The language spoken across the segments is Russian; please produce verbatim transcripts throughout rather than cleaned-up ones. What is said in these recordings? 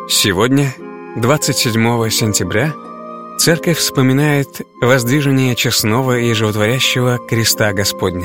Сегодня, двадцать седьмого сентября, Церковь вспоминает воздвижение честного и животворящего креста Господня.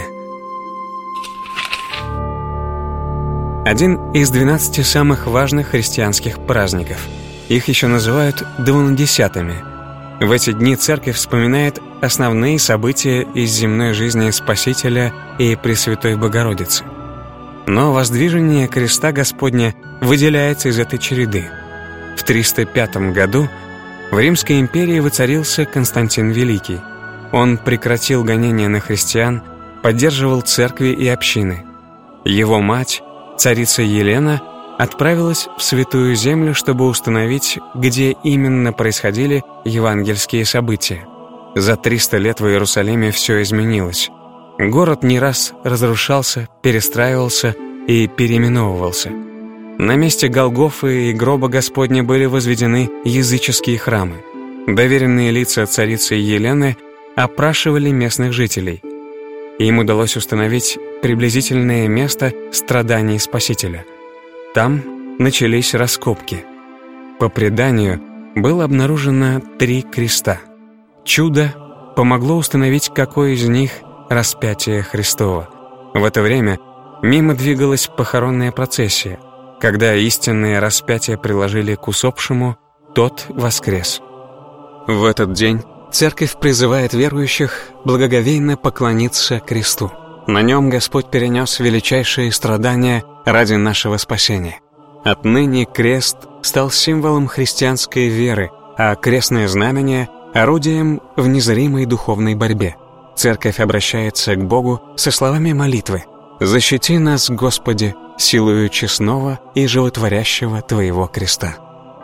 Один из двенадцати самых важных христианских праздников. Их еще называют двунадесятыми. В эти дни Церковь вспоминает основные события из земной жизни Спасителя и Пресвятой Богородицы. Но воздвижение креста Господня выделяется из этой череды. В триста пятом году в Римской империи воцарился Константин Великий. Он прекратил гонения на христиан, поддерживал церкви и общины. Его мать, царица Елена, отправилась в Святую Землю, чтобы установить, где именно происходили евангельские события. За триста лет в Иерусалиме все изменилось. Город не раз разрушался, перестраивался и переименовывался. На месте Голгофы и гроба Господня были возведены языческие храмы. Доверенные лица царицы Елены опрашивали местных жителей. Им удалось установить приблизительное место страданий Спасителя. Там начались раскопки. По преданию, было обнаружено три креста. Чудо помогло установить, какой из них распятие Христово. В это время мимо двигалась похоронная процессия. Когда истинное распятие приложили к усопшему, тот воскрес. В этот день Церковь призывает верующих благоговейно поклониться кресту. На нем Господь перенес величайшие страдания ради нашего спасения. Отныне крест стал символом христианской веры, а крестное знамение — орудием в незримой духовной борьбе. Церковь обращается к Богу со словами молитвы: «Защити нас, Господи, силою честного и животворящего Твоего креста».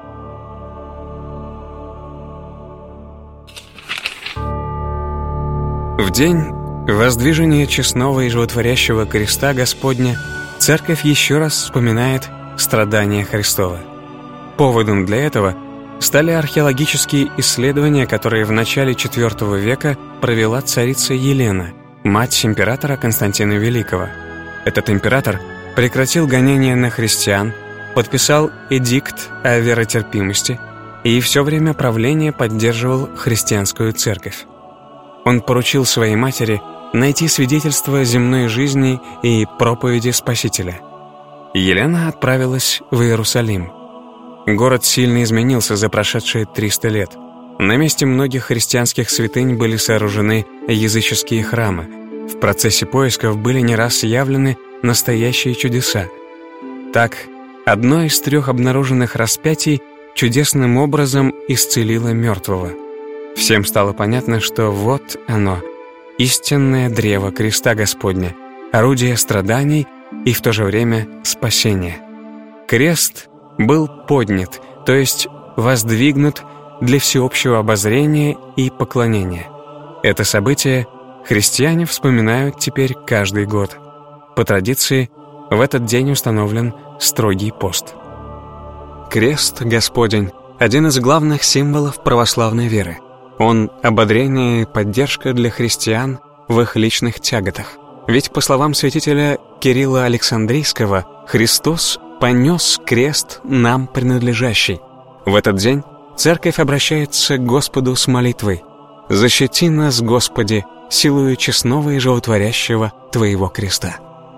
В день воздвижения честного и животворящего креста Господня Церковь еще раз вспоминает страдания Христова. Поводом для этого стали археологические исследования, которые в начале четвёртого века провела царица Елена, мать императора Константина Великого. Этот император прекратил гонения на христиан, подписал эдикт о веротерпимости и все время правления поддерживал христианскую церковь. Он поручил своей матери найти свидетельство земной жизни и проповеди Спасителя. Елена отправилась в Иерусалим. Город сильно изменился за прошедшие триста лет. На месте многих христианских святынь были сооружены языческие храмы. В процессе поисков были не раз явлены настоящие чудеса. Так, одно из трех обнаруженных распятий чудесным образом исцелило мертвого. Всем стало понятно, что вот оно, истинное древо креста Господня, орудие страданий и в то же время спасения. Крест был поднят, то есть воздвигнут для всеобщего обозрения и поклонения. Это событие христиане вспоминают теперь каждый год. По традиции, в этот день установлен строгий пост. Крест Господень — один из главных символов православной веры. Он — ободрение и поддержка для христиан в их личных тяготах. Ведь, по словам святителя Кирилла Александрийского, Христос понес крест нам принадлежащий. В этот день Церковь обращается к Господу с молитвой: «Защити нас, Господи, силою честного и животворящего Твоего креста».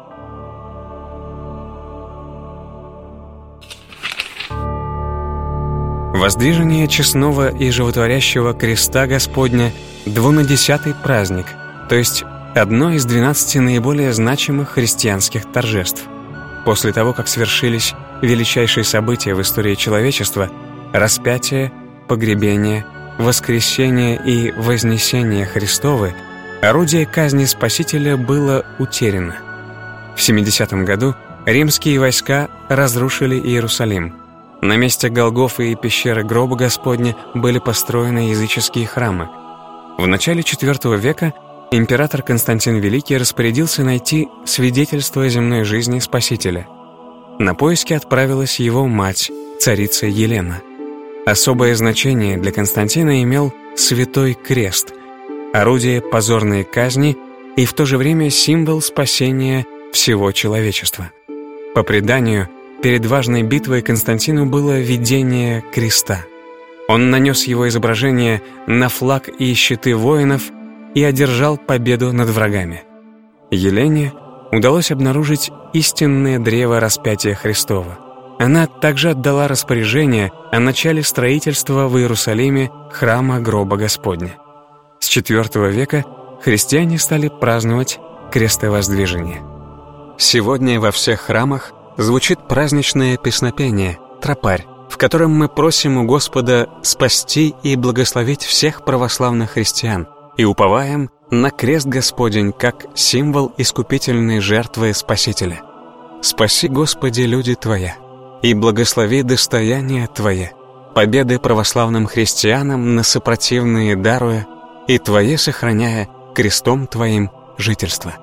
Воздвижение честного и животворящего креста Господня — двунадесятый праздник, то есть одно из двенадцати наиболее значимых христианских торжеств. После того, как свершились величайшие события в истории человечества — распятие, погребение, воскресение и вознесение Христовы, орудие казни Спасителя было утеряно. В семидесятом году римские войска разрушили Иерусалим. На месте Голгофы и пещеры гроба Господня были построены языческие храмы. В начале четвёртого века император Константин Великий распорядился найти свидетельство земной жизни Спасителя. На поиски отправилась его мать, царица Елена. Особое значение для Константина имел Святой Крест, орудие позорной казни и в то же время символ спасения всего человечества. По преданию, перед важной битвой Константину было видение креста. Он нанес его изображение на флаг и щиты воинов и одержал победу над врагами. Елене удалось обнаружить истинное древо распятия Христова. Она также отдала распоряжение о начале строительства в Иерусалиме храма гроба Господня. С четвёртого века христиане стали праздновать крестовоздвижение. Сегодня во всех храмах звучит праздничное песнопение «Тропарь», в котором мы просим у Господа спасти и благословить всех православных христиан и уповаем на крест Господень как символ искупительной жертвы Спасителя. «Спаси, Господи, люди Твоя, и благослови достояние Твое, победы православным христианам на сопротивные даруя, и Твое сохраняя крестом Твоим жительство».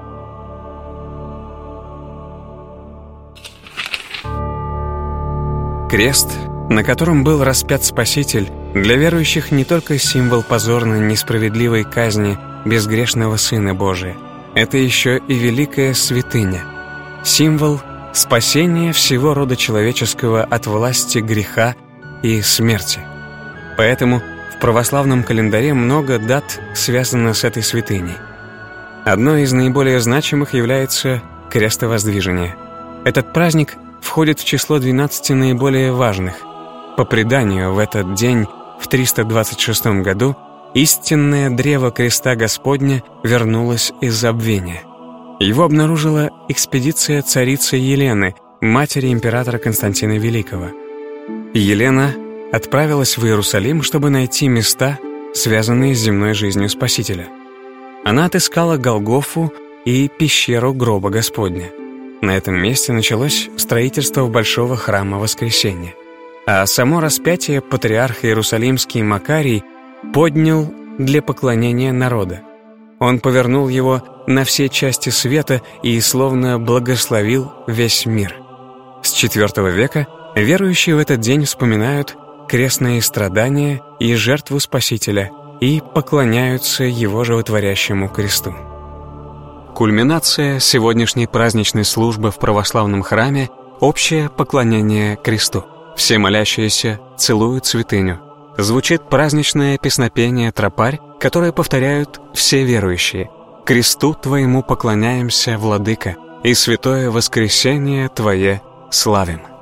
Крест, на котором был распят Спаситель, для верующих не только символ позорной несправедливой казни безгрешного Сына Божия, это еще и великая святыня, символ спасения всего рода человеческого от власти греха и смерти. Поэтому в православном календаре много дат связано с этой святыней. Одной из наиболее значимых является крестовоздвижение. Этот праздник входит в число двенадцати наиболее важных. По преданию, в этот день, в триста двадцать шестом году, истинное древо креста Господня вернулось из забвения. Его обнаружила экспедиция царицы Елены, матери императора Константина Великого. Елена отправилась в Иерусалим, чтобы найти места, связанные с земной жизнью Спасителя. Она отыскала Голгофу и пещеру гроба Господня. На этом месте началось строительство Большого храма Воскресения. А само распятие патриарх Иерусалимский Макарий поднял для поклонения народа. Он повернул его на все части света и словно благословил весь мир. С четвёртого века верующие в этот день вспоминают крестные страдания и жертву Спасителя и поклоняются его животворящему кресту. Кульминация сегодняшней праздничной службы в православном храме – общее поклонение кресту. Все молящиеся целуют святыню. Звучит праздничное песнопение «Тропарь», которое повторяют все верующие. «Кресту Твоему поклоняемся, Владыка, и святое воскресение Твое славим».